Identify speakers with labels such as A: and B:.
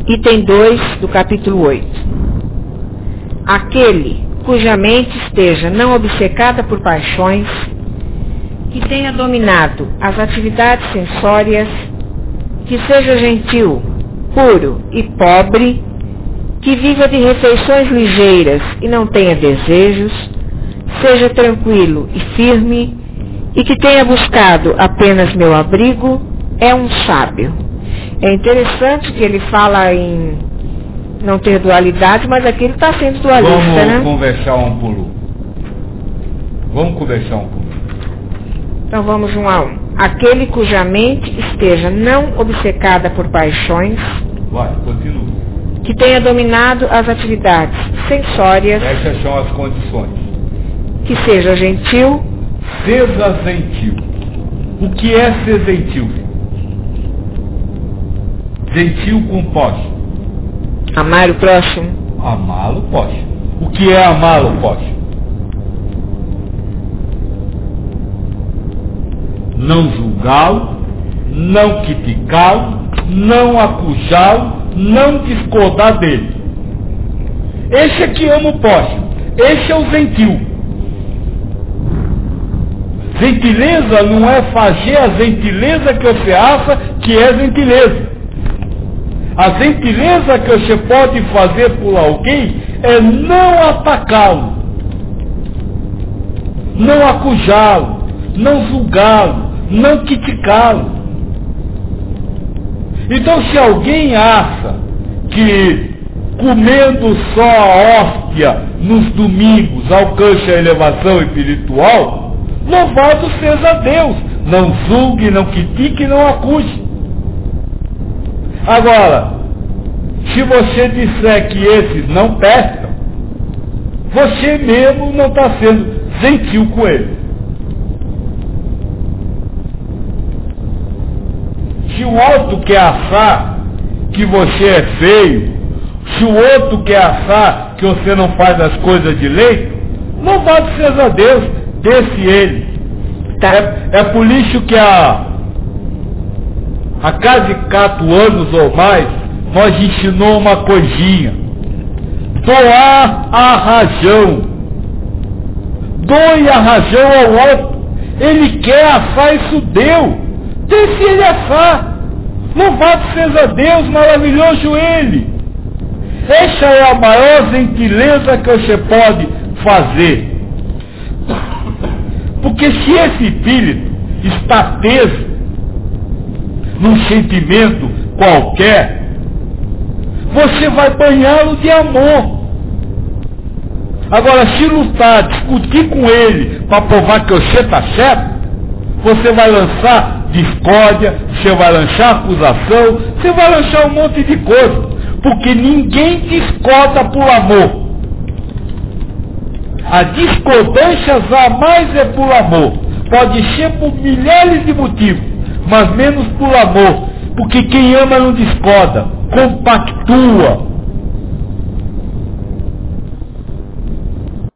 A: Item 2 do capítulo 8. Aquele cuja mente esteja não obcecada por paixões, que tenha dominado as atividades sensórias, que seja gentil, puro e pobre, que viva de refeições ligeiras e não tenha desejos, seja tranquilo e firme, e que tenha buscado apenas meu abrigo, é um sábio. É interessante que ele fala em não ter dualidade, mas aqui ele está sendo dualista, né?
B: Vamos conversar um por um.
A: Então vamos um a um. Aquele cuja mente esteja não obcecada por paixões,
B: continua,
A: que tenha dominado as atividades sensórias,
B: essas são as condições,
A: que seja gentil.
B: Seja gentil. O que é ser gentil? Gentil com posse.
A: Amar o próximo.
B: Amá-lo pode. O que é amá-lo pode? Não julgá-lo, não criticá-lo, não acusá-lo, não discordar dele. Esse é que ama o próximo. Esse é o gentil. Gentileza não é fazer a gentileza que você acha que é gentileza. A gentileza que você pode fazer por alguém é não atacá-lo, não acusá-lo, não julgá-lo, não criticá-lo. Então, se alguém acha que comendo só a hóstia nos domingos alcança a elevação espiritual, louvado seja Deus. Não julgue, não critique, não acuse. Agora, se você disser que esses não prestam, você mesmo não está sendo gentil com eles. Se o outro quer achar que você é feio, se o outro quer achar que você não faz as coisas direito, louvado seja Deus, deixe ele.
A: Tá.
B: É por isso que há quase 4 anos ou mais, nós ensinou uma coisinha. Doar a razão. Doe a razão ao outro. Ele quer assar, isso deu. Deixe ele assar. Louvado seja Deus, maravilhoso ele. Essa é a maior gentileza que você pode fazer. Porque se esse espírito está preso num sentimento qualquer, você vai banhá-lo de amor. Agora, se lutar, discutir com ele para provar que você está certo, você vai lançar discórdia, você vai lançar acusação, você vai lançar um monte de coisa, porque ninguém discorda por amor. A discordância jamais é por amor. Pode ser por milhares de motivos, mas menos por amor. Porque quem ama não discorda, compactua,